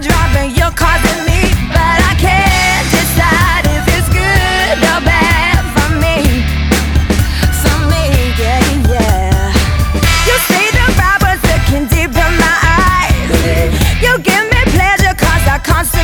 driving, you're causing me, but I can't decide if it's good or bad for me. For me, yeah, yeah. You see the robbers looking deep in my eyes. You give me pleasure 'cause I constantly